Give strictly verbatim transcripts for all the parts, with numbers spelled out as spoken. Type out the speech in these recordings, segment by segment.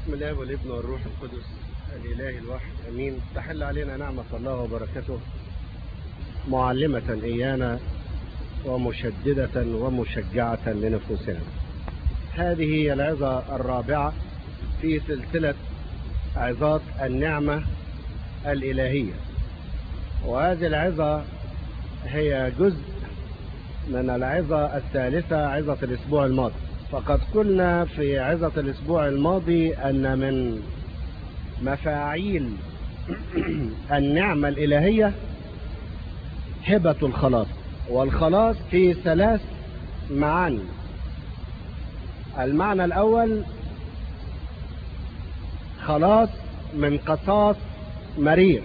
بسم الله والابن والروح القدس الإله الواحد أمين. تحل علينا نعمة الله وبركته معلمة إيانا ومشددة ومشجعة لنفوسنا. هذه هي العظة الرابعة في سلسلة عظات النعمة الإلهية، وهذه العظة هي جزء من العظة الثالثة، عظة الأسبوع الماضي. فقد قلنا في عظة الأسبوع الماضي أن من مفاعيل النعمة الإلهية هبة الخلاص، والخلاص في ثلاث معاني. المعنى الأول خلاص من قصاص مرير،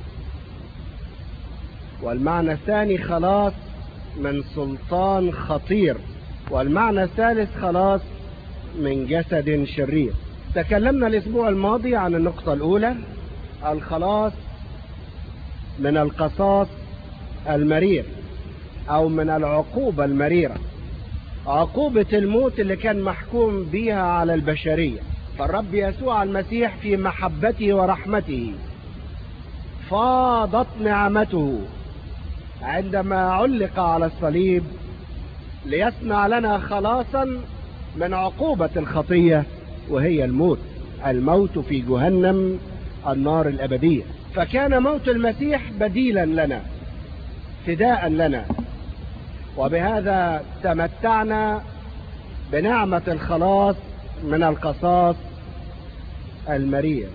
والمعنى الثاني خلاص من سلطان خطير، والمعنى الثالث خلاص من جسد شرير. تكلمنا الأسبوع الماضي عن النقطة الأولى، الخلاص من القصاص المرير أو من العقوبة المريرة، عقوبة الموت اللي كان محكوم بها على البشرية. فالرب يسوع المسيح في محبته ورحمته فاضت نعمته عندما علق على الصليب ليصنع لنا خلاصا من عقوبة الخطية، وهي الموت، الموت في جهنم، النار الأبدية. فكان موت المسيح بديلا لنا، فداء لنا، وبهذا تمتعنا بنعمة الخلاص من القصاص المرير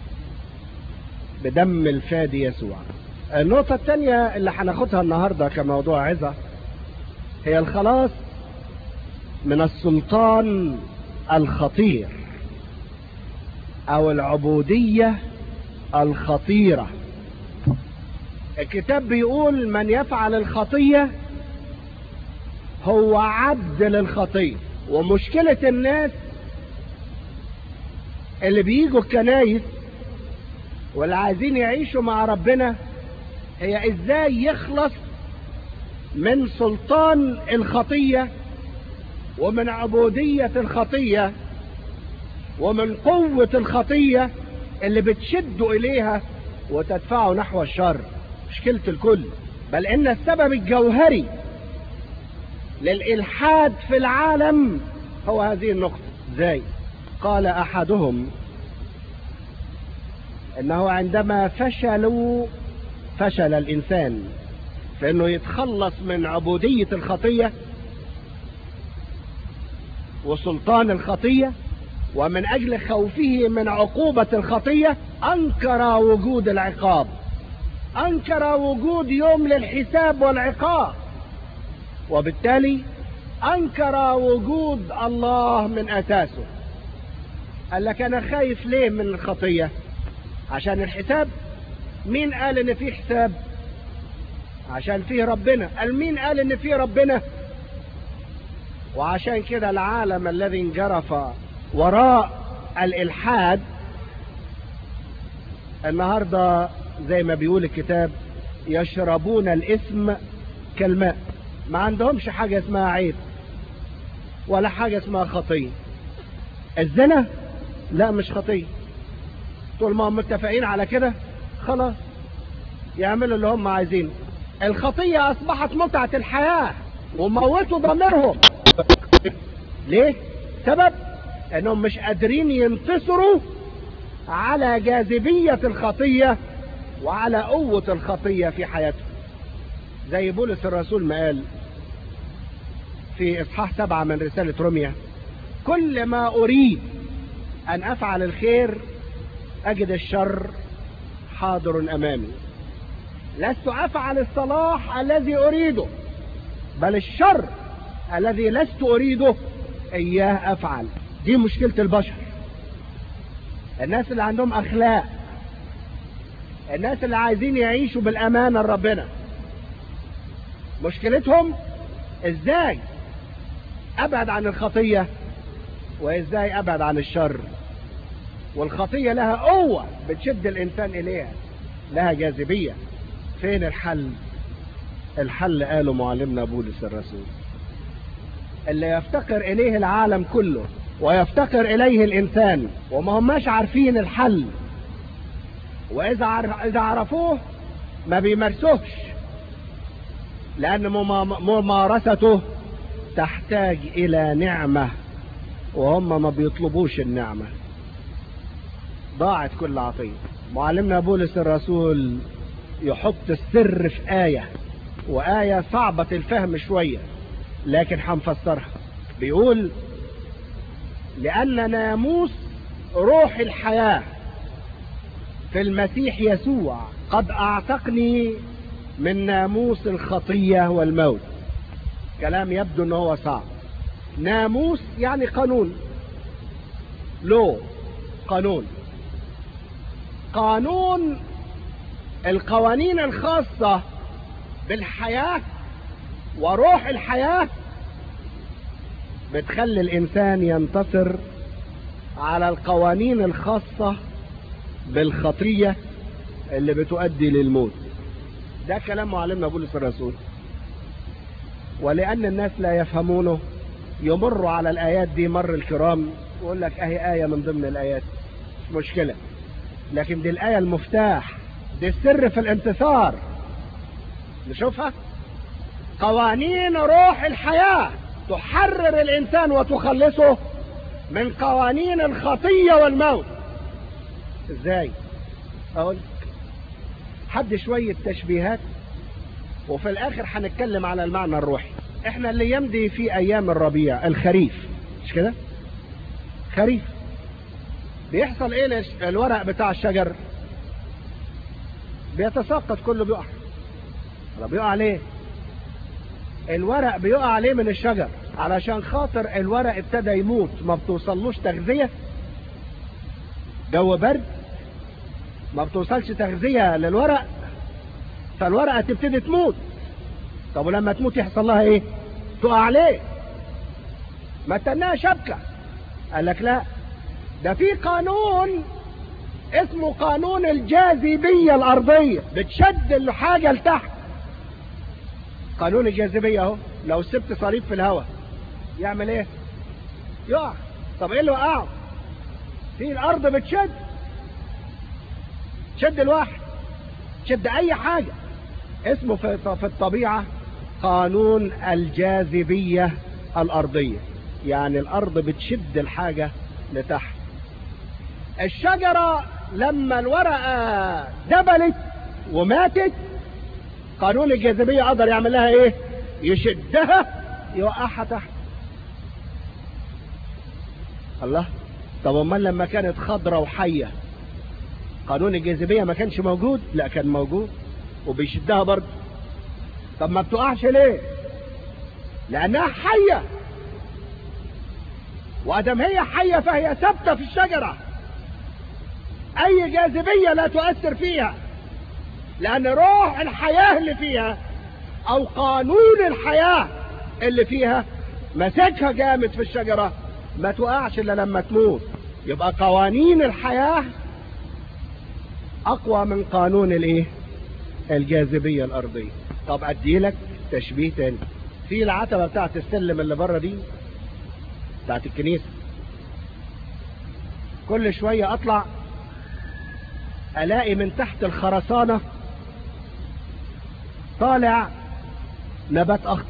بدم الفادي يسوع. النقطة الثانية اللي هناخدها النهاردة كموضوع عظة هي الخلاص من السلطان الخطير أو العبودية الخطيرة. الكتاب بيقول من يفعل الخطية هو عبد للخطية. ومشكلة الناس اللي بييجوا الكنايس واللي عايزين يعيشوا مع ربنا هي ازاي يخلص من سلطان الخطية ومن عبودية الخطية ومن قوة الخطية اللي بتشده إليها وتدفعه نحو الشر. مشكلة الكل، بل إن السبب الجوهري للإلحاد في العالم هو هذه النقطة. ازاي؟ قال أحدهم إنه عندما فشلوا فشل الإنسان في إنه يتخلص من عبودية الخطية وسلطان الخطية، ومن أجل خوفه من عقوبة الخطية أنكر وجود العقاب، أنكر وجود يوم للحساب والعقاب، وبالتالي أنكر وجود الله من أساسه. قال لك أنا خايف ليه من الخطية؟ عشان الحساب. مين قال إن فيه حساب؟ عشان فيه ربنا. قال مين قال إن فيه ربنا؟ وعشان كده العالم الذي انجرف وراء الإلحاد النهاردة زي ما بيقول الكتاب يشربون الإثم كالماء. ما عندهمش حاجة اسمها عيب ولا حاجة اسمها خطية. الزنا لا مش خطية، طول ما هم متفقين على كده خلاص يعملوا اللي هم عايزينه. الخطية أصبحت متعة الحياة وموتوا ضميرهم. ليه؟ سبب انهم مش قادرين ينتصروا على جاذبية الخطية وعلى قوة الخطية في حياتهم. زي بولس الرسول ما قال في اصحاح سبعة من رسالة روميا: كل ما اريد ان افعل الخير اجد الشر حاضر امامي، لست افعل الصلاح الذي اريده بل الشر الذي لست اريده اياه افعل. دي مشكلة البشر، الناس اللي عندهم اخلاق، الناس اللي عايزين يعيشوا بالامانة لربنا. مشكلتهم ازاي ابعد عن الخطية وازاي ابعد عن الشر. والخطية لها قوة بتشد الانسان اليها، لها جاذبية. فين الحل؟ الحل قاله معلمنا بولس الرسول اللي يفتقر اليه العالم كله ويفتقر اليه الانسان، وما هماش عارفين الحل، واذا عرف اذا عرفوه ما بيمارسوهش، لان ممارسته تحتاج الى نعمة، وهم ما بيطلبوش النعمة. ضاعت كل عطية. معلمنا بولس الرسول يحط السر في آية، وآية صعبة الفهم شوية لكن هنفسرها. بيقول: لأن ناموس روح الحياة في المسيح يسوع قد أعتقني من ناموس الخطية والموت. كلام يبدو أنه هو صعب. ناموس يعني قانون، لو قانون قانون القوانين الخاصة بالحياة وروح الحياة بتخلي الإنسان ينتصر على القوانين الخاصة بالخطية اللي بتؤدي للموت. ده كلام معلمنا بولس الرسول. ولأن الناس لا يفهمونه يمروا على الآيات دي مر الكرام، ويقول لك أهي آية من ضمن الآيات، مش مشكلة. لكن دي الآية المفتاح، دي السر في الانتصار. نشوفها. قوانين روح الحياة تحرر الإنسان وتخلصه من قوانين الخطية والموت. ازاي؟ اقول حد شوية تشبيهات وفي الاخر هنتكلم على المعنى الروحي. احنا اللي يمضي في ايام الربيع الخريف، مش كده؟ خريف بيحصل ايه؟ الورق بتاع الشجر بيتساقط، كله بيقع. بيقع عليه الورق، بيقع عليه من الشجر علشان خاطر الورق ابتدى يموت، ما بتوصلوش تغذية. جو برد ما بتوصلش تغذية للورق، فالورقة تبتدي تموت. طب ولما تموت يحصل لها ايه؟ تقع عليه، ما تنها شبكة. قال لك لا، ده في قانون اسمه قانون الجاذبية الأرضية، بتشد الحاجة لتحت. قانون الجاذبية اهو، لو سبت صليب في الهواء يعمل ايه؟ يقع. طب ايه اللي وقعه؟ في الأرض بتشد، تشد الواحد، تشد أي حاجة. اسمه في الطبيعة قانون الجاذبية الأرضية، يعني الأرض بتشد الحاجة لتحت. الشجرة لما الورقة دبلت وماتت، قانون الجاذبية قدر يعمل لها ايه؟ يشدها يوقعها تحت. الله. طب امال لما كانت خضرة وحية قانون الجاذبية ما كانش موجود؟ لا، كان موجود وبيشدها برضه. طب ما بتقعش ليه؟ لانها حية، وادم هي حية فهي ثابتة في الشجرة، اي جاذبية لا تؤثر فيها، لان روح الحياة اللي فيها او قانون الحياة اللي فيها مسكها جامد في الشجرة، ما تقعش الا لما تموت. يبقى قوانين الحياة اقوى من قانون الايه؟ الجاذبية الارضية. طب ادي لك تشبيه تاني. في العتبة بتاعت السلم اللي بره دي بتاعت الكنيسة، كل شوية اطلع الاقي من تحت الخرسانة طالع نبات اخضر.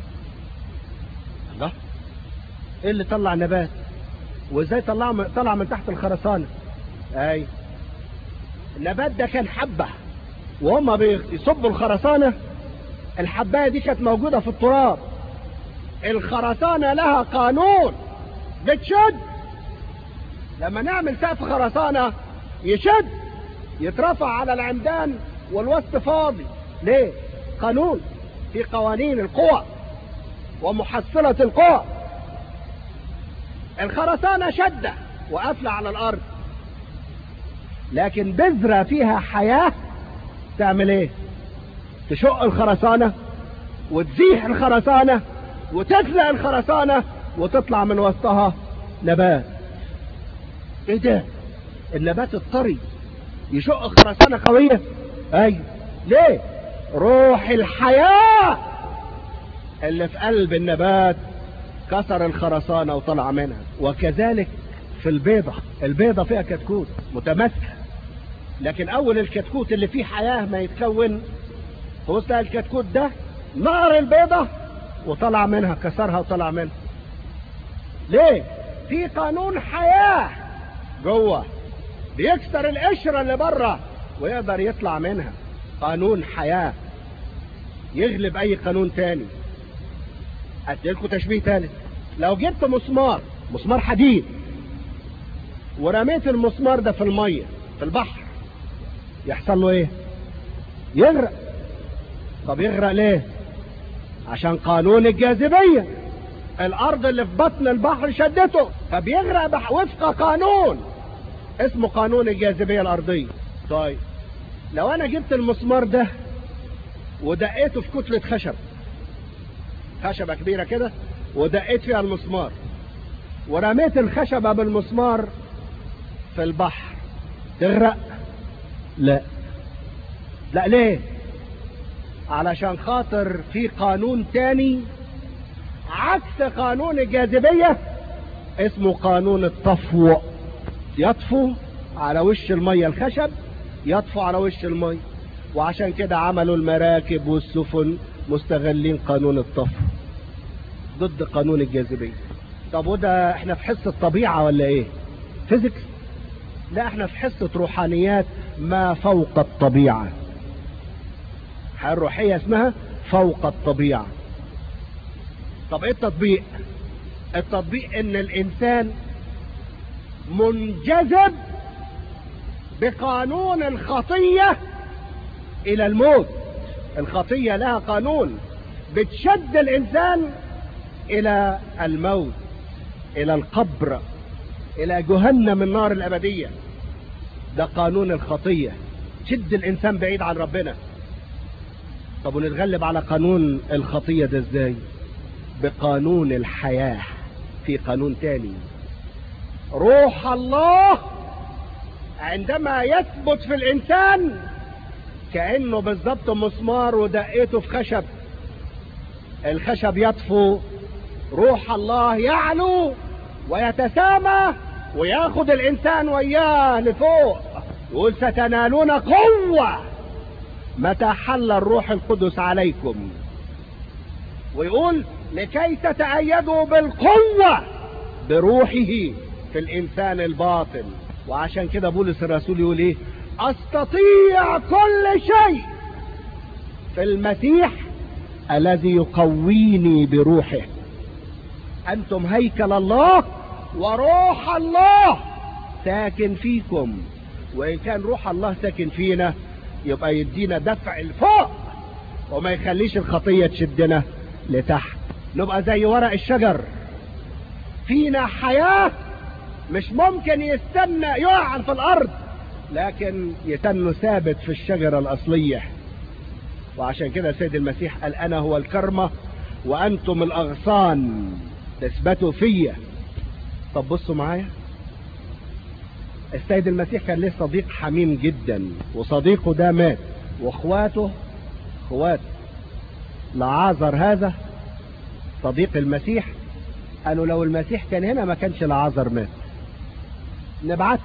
الله، ايه اللي طلع نبات؟ وازاي طلع طلع من تحت الخرسانة؟ اي النبات ده كان حبة، وهم بيصبوا الخرسانة الحباية دي كانت موجودة في التراب. الخرسانة لها قانون بتشد. لما نعمل سقف خرسانة يشد، يترفع على العمدان والوسط فاضي. ليه؟ قانون، في قوانين القوى ومحصلة القوى. الخرسانة شدة وقافلة على الأرض، لكن بذرة فيها حياة تعمل ايه؟ تشق الخرسانة وتزيح الخرسانة وتخلق الخرسانة وتطلع من وسطها نبات. ايه ده؟ النبات الطري يشق خرسانة قوية. اي ليه؟ روح الحياة اللي في قلب النبات كسر الخرسانة وطلع منها. وكذلك في البيضة، البيضة فيها كتكوت متماسكة، لكن اول الكتكوت اللي فيه حياة ما يتكون في وسط الكتكوت ده نار البيضة وطلع منها، كسرها وطلع منها. ليه؟ في قانون حياة جوه بيكسر القشرة اللي بره ويقدر يطلع منها. قانون حياة يغلب اي قانون تاني. اديلكوا تشبيه ثالث. لو جبت مسمار مسمار حديد ورميت المسمار ده في المية في البحر، يحصل له ايه؟ يغرق. طب يغرق ليه؟ عشان قانون الجاذبية، الارض اللي في بطن البحر شدته فبيغرق وفق قانون اسمه قانون الجاذبية الارضية. طيب لو انا جبت المسمار ده ودقيته في كتلة خشب، خشبة كبيرة كده، ودقيت فيها المسمار ورميت الخشبة بالمسمار في البحر، تغرق؟ لا. لا ليه؟ علشان خاطر في قانون تاني عكس قانون الجاذبية اسمه قانون الطفو. يطفو على وش المية، الخشب يطفو على وش المية، وعشان كده عملوا المراكب والسفن مستغلين قانون الطفو ضد قانون الجاذبية. طب وده احنا في حصة طبيعة ولا ايه؟ فيزيكس؟ لا، احنا في حصة روحانيات ما فوق الطبيعة. الحياة الروحية اسمها فوق الطبيعة. طب ايه التطبيق؟ التطبيق ان الانسان منجذب بقانون الخطية الى الموت. الخطية لها قانون بتشد الانسان الى الموت، الى القبر، الى جهنم النار الابدية. ده قانون الخطية، تشد الانسان بعيد عن ربنا. طب ونتغلب على قانون الخطية ده ازاي؟ بقانون الحياة. في قانون تاني، روح الله عندما يثبت في الانسان كأنه بالضبط مسمار ودقيته في خشب، الخشب يطفو، روح الله يعلو ويتسامى وياخد الانسان وياه لفوق. يقول ستنالون قوة متى حل الروح القدس عليكم. ويقول لكي تتأيدوا بالقوة بروحه في الانسان الباطن. وعشان كده بولس الرسول يقول ايه؟ استطيع كل شيء في المسيح الذي يقويني بروحه. انتم هيكل الله وروح الله ساكن فيكم. وان كان روح الله ساكن فينا يبقى يدينا دفع لفوق وما يخليش الخطية تشدنا لتحت. نبقى زي ورق الشجر، فينا حياة مش ممكن يستنى يقع في الارض، لكن يتنه ثابت في الشجرة الاصلية. وعشان كده سيد المسيح قال انا هو الكرمة وانتم الاغصان، تثبتوا فيا. طب بصوا معايا، السيد المسيح كان له صديق حميم جدا، وصديقه ده مات، واخواته اخوات لعازر هذا صديق المسيح قالوا لو المسيح كان هنا ما كانش لعازر مات، نبعته.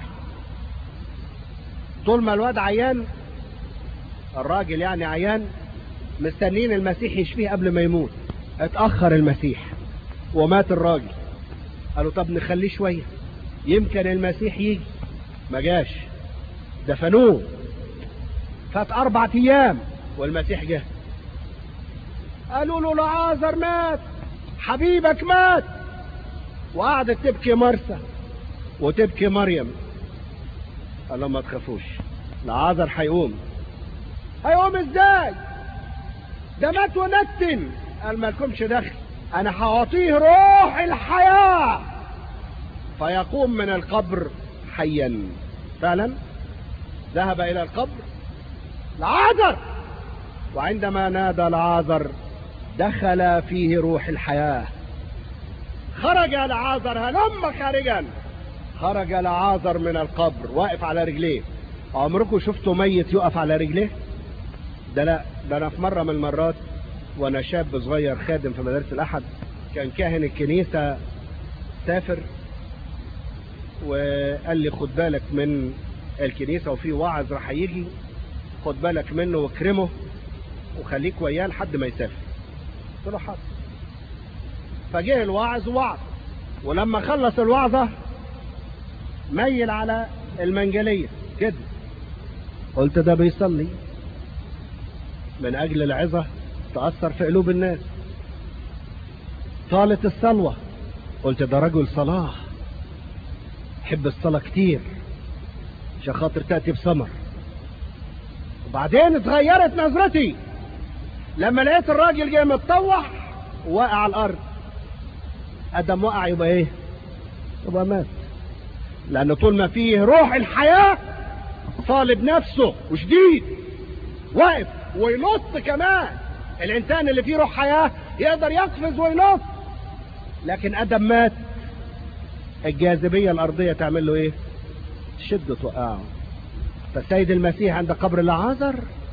طول ما الواد عيان، الراجل يعني عيان، مستنين المسيح يشفيه قبل ما يموت. اتأخر المسيح ومات الراجل، قالوا طب نخليه شوية يمكن المسيح يجي. ما جاش، دفنوه. فات اربع ايام والمسيح جه. قالوا له لعازر مات، حبيبك مات. وقعدت تبكي مرسى وتبكي مريم. قال لهم ما تخافوش، لعازر هيقوم. هيقوم ازاي؟ ده مات ونتن. قال ما لكمش دخل، انا هعطيه روح الحياة فيقوم من القبر حيا. فعلا ذهب الى القبر لعازر، وعندما نادى لعازر دخل فيه روح الحياة. خرج لعازر، هلم خارجا. خرج لعازر من القبر واقف على رجليه. عمركم شفتوا ميت يقف على رجليه؟ ده لا، ده انا في مرة من المرات وانا شاب صغير خادم في مدارس الاحد، كان كاهن الكنيسة سافر وقال لي خد بالك من الكنيسة وفي واعظ راح يجي، خد بالك منه واكرمه وخليك وياه لحد ما يسافر. قلت له حاضر. فجه الواعظ ووعظ، ولما خلص الوعظة ميل على المنجلية كده. قلت ده بيصلي من أجل العظة تأثر في قلوب الناس. طالت الصلوة، قلت ده رجل صلاة حب الصلاة كتير عشان خاطر تأتي بثمر. وبعدين اتغيرت نظرتي لما لقيت الراجل جاي متطوح وواقع على الأرض. أدم وقع يبقى إيه؟ يبقى مات، لأن طول ما فيه روح الحياة صالب نفسه وشديد واقف وينط كمان. الإنسان اللي فيه روح حياة يقدر يقفز وينط، لكن أدم مات، الجاذبية الأرضية تعمل له إيه؟ تشد توقعه. فالسيد المسيح عند قبر العازر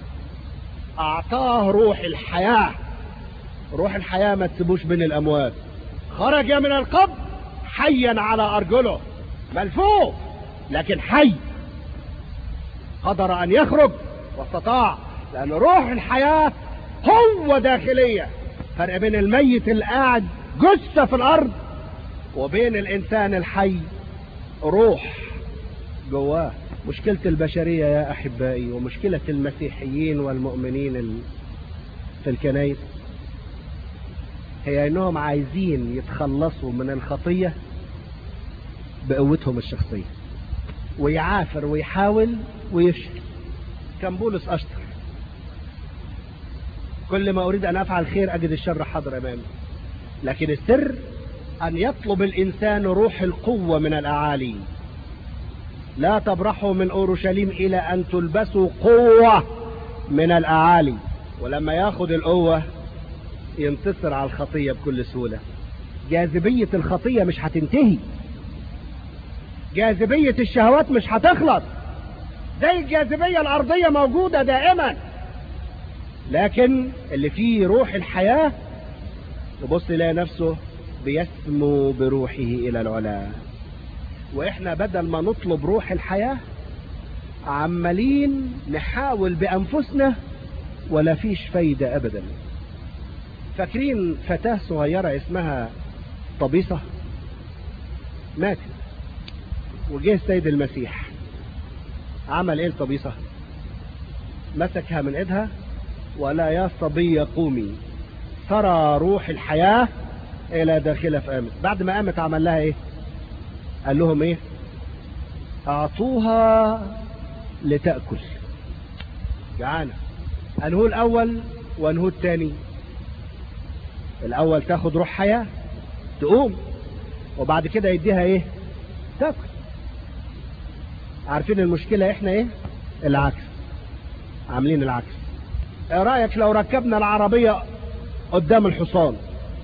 أعطاه روح الحياة. روح الحياة ما تسيبوش بين الأموات. خرج من القبر حيا على أرجله، ملفوف لكن حي، قدر أن يخرج واستطاع، لأن روح الحياة هو داخلية. فرق بين الميت اللي قاعد جثة في الأرض وبين الإنسان الحي روح جواه. مشكلة البشرية يا أحبائي ومشكلة المسيحيين والمؤمنين في الكنائس هي أنهم عايزين يتخلصوا من الخطية بقوتهم الشخصية، ويعافر ويحاول ويفشل. كان بولس أشطر، كل ما أريد أن أفعل خير أجد الشر حاضر أمامي. لكن السر أن يطلب الإنسان روح القوة من الأعالي. لا تبرحوا من أورشليم إلى أن تلبسوا قوة من الأعالي. ولما ياخد القوة ينتصر على الخطية بكل سهولة. جاذبية الخطية مش هتنتهي، جاذبية الشهوات مش هتخلص، زي الجاذبية الأرضية موجودة دائما. لكن اللي فيه روح الحياة يبص يلاقي نفسه بيسمو بروحه إلى العلا. وإحنا بدل ما نطلب روح الحياة عمالين نحاول بأنفسنا ولا فيش فايدة أبدا. فاكرين فتاة صغيرة اسمها طبيصة؟ ماتت وجه السيد المسيح عمل ايه الطبيصة؟ مسكها من ايدها ولا يا صبية قومي، ترى روح الحياة الى داخلها فقامت. بعد ما قامت عمل لها ايه؟ قال لهم ايه؟ اعطوها لتأكل. جعانة. انهو الاول وانهو الثاني. الاول تاخد روح حياة تقوم، وبعد كده يديها ايه؟ تاكل. عارفين المشكلة احنا ايه؟ العكس، عاملين العكس. ايه رأيك لو ركبنا العربية قدام الحصان؟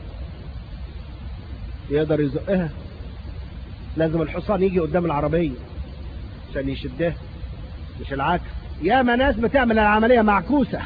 يقدر يزقها؟ لازم الحصان يجي قدام العربية عشان يشدها، مش العكس. ياما ناس بتعمل العملية معكوسة.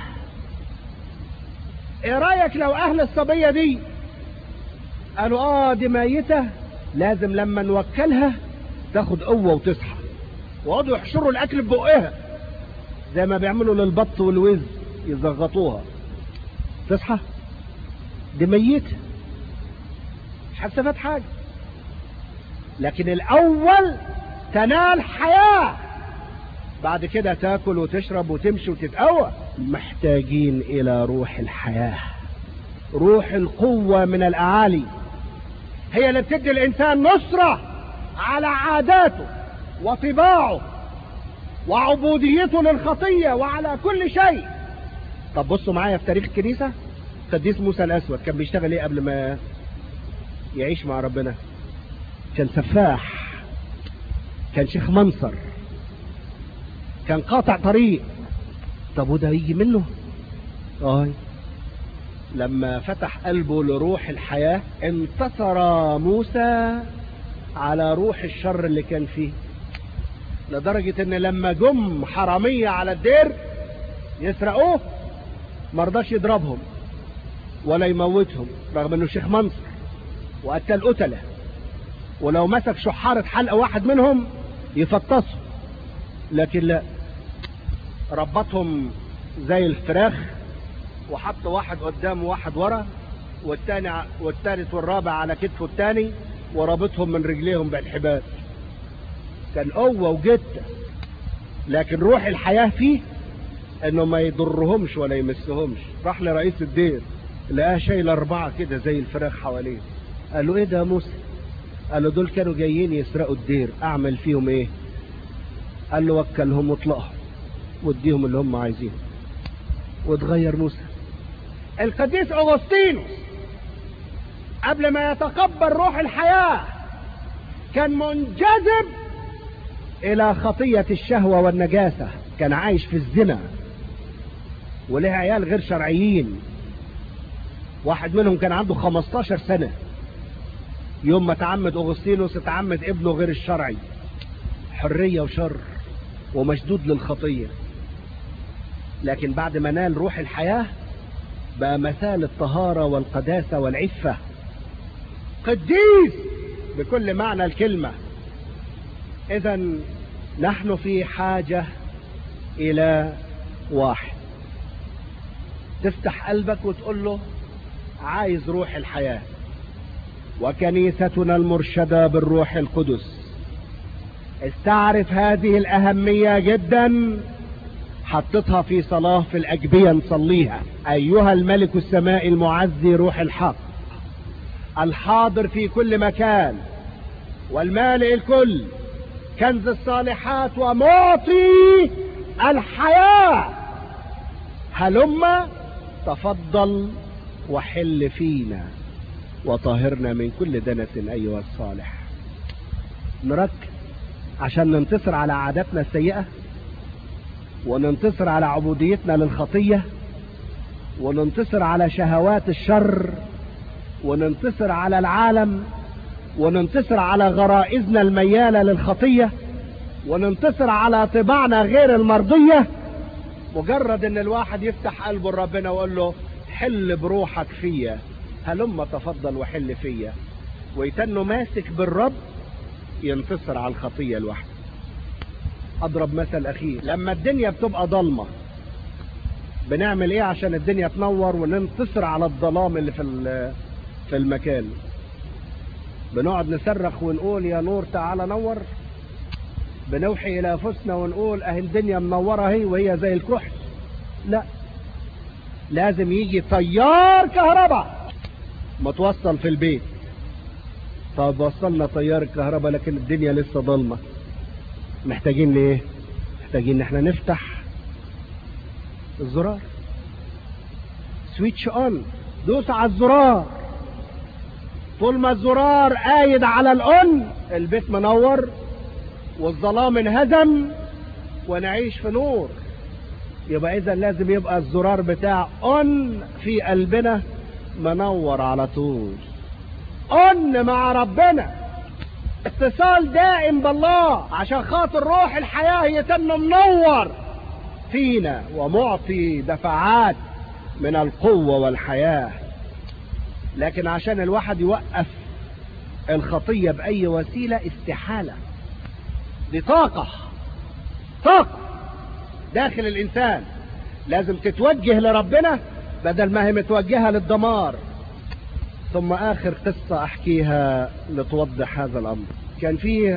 ايه رأيك لو اهل الصبية دي قالوا اه دي ميتة، لازم لما نوكلها تاخد قوة وتصحى، وقعدوا يحشروا الاكل ببقها زي ما بيعملوا للبط والوز، يزغطوها تصحى؟ دي ميتة مش هتستفاد حاجة. لكن الاول تنال حياة، بعد كده تاكل وتشرب وتمشي وتتقوى. محتاجين الى روح الحياة، روح القوة من الاعالي، هي اللي بتدي الانسان نصرة على عاداته وطباعه وعبوديته للخطية وعلى كل شيء. طب بصوا معايا في تاريخ الكنيسة. قديس موسى الاسود كان بيشتغل ايه قبل ما يعيش مع ربنا؟ كان سفاح، كان شيخ منصر، كان قاطع طريق. طب وده يجي منه؟ اه لما فتح قلبه لروح الحياة انتصر موسى على روح الشر اللي كان فيه، لدرجة ان لما جم حرامية على الدير يسرقوه مرضاش يضربهم ولا يموتهم رغم انه شيخ منصر. وقتل قتله، ولو مسك شحارة حلقة واحد منهم يفطسوا، لكن لا، ربطهم زي الفراخ وحط واحد قدام وواحد ورا، والتاني والتالت والرابع على كتفه التاني، ورابطهم من رجليهم بالحبال. كان قوة وجدة، لكن روح الحياة فيه انه ما يضرهمش ولا يمسهمش. راح لرئيس الدير لقاه شايل اربعة كده زي الفراخ حواليه. قال له ايه ده يا موسى؟ قال له دول كانوا جايين يسرقوا الدير، اعمل فيهم ايه؟ قال له وكلهم واطلقهم واديهم اللي هم عايزينه. واتغير موسى. القديس اغسطينوس قبل ما يتقبل روح الحياة كان منجذب الى خطية الشهوة والنجاسة، كان عايش في الزنا وله عيال غير شرعيين. واحد منهم كان عنده خمستاشر سنة يوم ما تعمد اغسطينوس، تعمد ابنه غير الشرعي. حرية وشر ومشدود للخطية، لكن بعد ما نال روح الحياة بقى مثال الطهارة والقداسة والعفة، قديس بكل معنى الكلمة. إذا نحن في حاجة إلى واحد تفتح قلبك وتقول له عايز روح الحياة. وكنيستنا المرشدة بالروح القدس استعرف هذه الأهمية جدا، حطتها في صلاة في الأجبية نصليها: أيها الملك السمائي المعزي روح الحق الحاضر في كل مكان والمالئ الكل، كنز الصالحات ومعطي الحياة، هلم تفضل وحل فينا وطهرنا من كل دنس أيها الصالح. نركز عشان ننتصر على عاداتنا السيئة، وننتصر على عبوديتنا للخطية، وننتصر على شهوات الشر، وننتصر على العالم، وننتصر على غرائزنا الميالة للخطية، وننتصر على طباعنا غير المرضية. مجرد ان الواحد يفتح قلبه لربنا ويقول له حل بروحك فيا، هلم تفضل وحل فيا، ويتنه ماسك بالرب ينتصر على الخطية لوحده. اضرب مثل اخير: لما الدنيا بتبقى ضلمة بنعمل ايه عشان الدنيا تنور وننتصر على الظلام اللي في في المكان؟ بنقعد نصرخ ونقول يا نور تعالى نور؟ بنوحي الى انفسنا ونقول اهي الدنيا منورة اهي وهي زي الكحل؟ لا، لازم يجي تيار كهرباء متوصل في البيت. طب وصلنا تيار الكهرباء لكن الدنيا لسه ضلمة، محتاجين ايه؟ محتاجين ان احنا نفتح الزرار، سويتش اون، دوس على الزرار. طول ما الزرار قايد على الاون البيت منور والظلام انهزم ونعيش في نور. يبقى اذا لازم يبقى الزرار بتاع اون في قلبنا منور على طول، اون مع ربنا، اتصال دائم بالله، عشان خاطر روح الحياة يتم منور فينا ومعطي دفعات من القوة والحياة. لكن عشان الواحد يوقف الخطية بأي وسيلة استحالة. دي طاقة طاقة داخل الإنسان لازم تتوجه لربنا بدل ما هي متوجهة للدمار. ثم آخر قصة أحكيها لتوضح هذا الأمر. كان فيه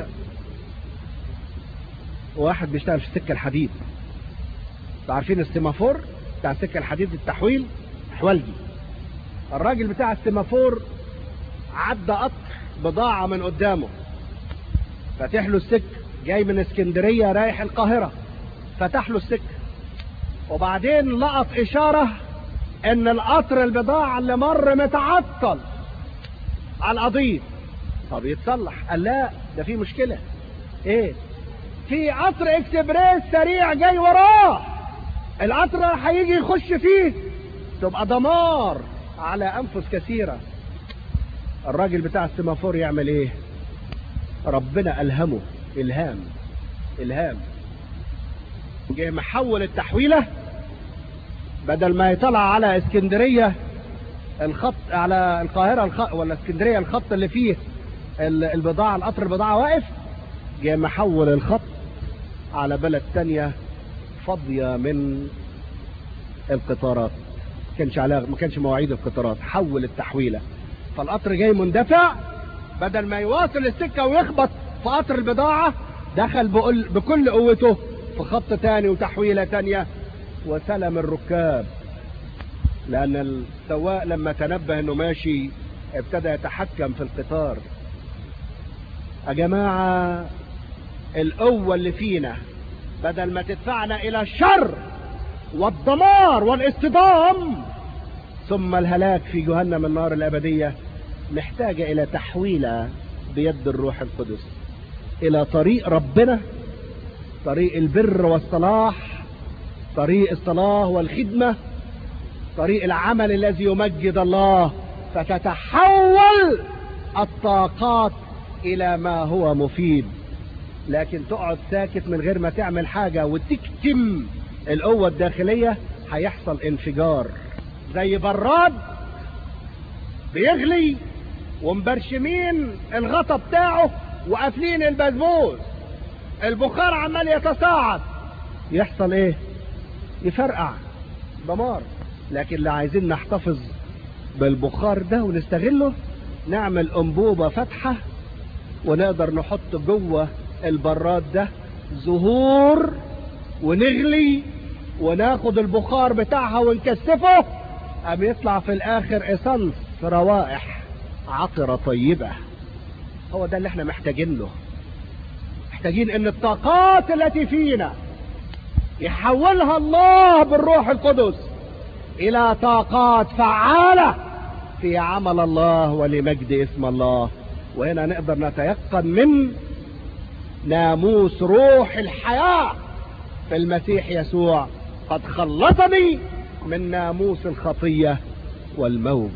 واحد بيشتغل في سكة الحديد، عارفين السيمافور بتاع سكة الحديد التحويل حوالجي. الراجل بتاع السيمافور عدى قطر بضاعة من قدامه، فتح له السكة، جاي من اسكندرية رايح القاهرة، فتح له السكة، وبعدين لقط إشارة ان القطر البضاعة اللي مر متعطل على القضيب. طب يتصلح؟ قال لا، ده في مشكلة. ايه؟ في قطر اكسبريس سريع جاي وراه، القطر هيجي يخش فيه، تبقى دمار على انفس كثيرة. الراجل بتاع السيمافور يعمل ايه؟ ربنا الهمه الهام الهام جاي محول التحويلة، بدل ما يطلع على اسكندرية الخط على القاهرة الخط ولا اسكندرية الخط اللي فيه البضاعة القطر البضاعة واقف، جاي محول الخط على بلد تانية فاضية من القطارات، كانش عليها ما كانش مواعيد القطارات، حول التحويلة، فالقطر جاي مندفع، بدل ما يواصل السكة ويخبط في قطر البضاعة دخل بكل قوته في خط تاني وتحويلة تانية وسلم الركاب، لأن السواق لما تنبه انه ماشي ابتدى يتحكم في القطار. يا جماعة القوة اللي فينا بدل ما تدفعنا إلى الشر والدمار والاصطدام ثم الهلاك في جهنم النار الأبدية، محتاجة إلى تحويلة بيد الروح القدس إلى طريق ربنا، طريق البر والصلاح، طريق الصلاة والخدمة، طريق العمل الذي يمجد الله، فتتحول الطاقات إلى ما هو مفيد. لكن تقعد ساكت من غير ما تعمل حاجة وتكتم القوة الداخلية، هيحصل انفجار زي براد بيغلي ومبرشمين الغطا بتاعه وقافلين البسبوس، البخار عمال يتصاعد، يحصل ايه؟ يفرقع، دمار. لكن اللي عايزين نحتفظ بالبخار ده ونستغله، نعمل انبوبة فتحة ونقدر نحط جوه البراد ده زهور ونغلي وناخد البخار بتاعها ونكثفه، قام يطلع في الاخر اسانس روائح عطرة طيبة. هو ده اللي احنا محتاجين له. محتاجين ان الطاقات التي فينا يحولها الله بالروح القدس الى طاقات فعالة في عمل الله ولمجد اسم الله. وهنا نقدر نتيقن من ناموس روح الحياة في المسيح يسوع، قد خلصني من ناموس الخطية والموت.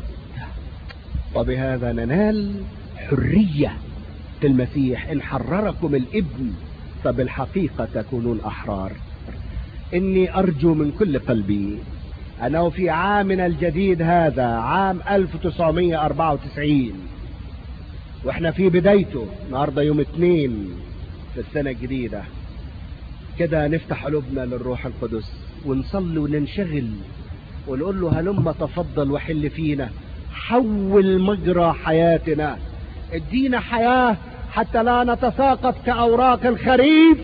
وبهذا ننال حرية في المسيح. إن حرركم الابن فبالحقيقة تكونون أحرار. إني أرجو من كل قلبي أنه في عامنا الجديد هذا، عام ألف وتسعمائة وأربعة وتسعين، وإحنا في بدايته النهارده يوم اثنين في السنة الجديدة، كده نفتح قلوبنا للروح القدس ونصلي وننشغل ونقول له هلم تفضل وحل فينا، حول مجرى حياتنا، ادينا حياة حتى لا نتساقط كأوراق الخريف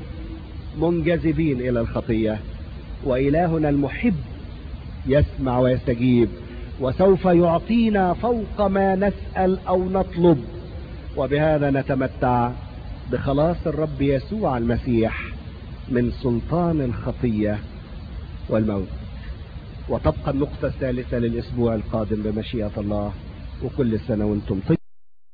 منجذبين إلى الخطية. وإلهنا المحب يسمع ويستجيب، وسوف يعطينا فوق ما نسأل أو نطلب. وبهذا نتمتع بخلاص الرب يسوع المسيح من سلطان الخطية والموت. وتبقى النقطة الثالثة للأسبوع القادم بمشيئة الله. وكل سنة وانتم طيب.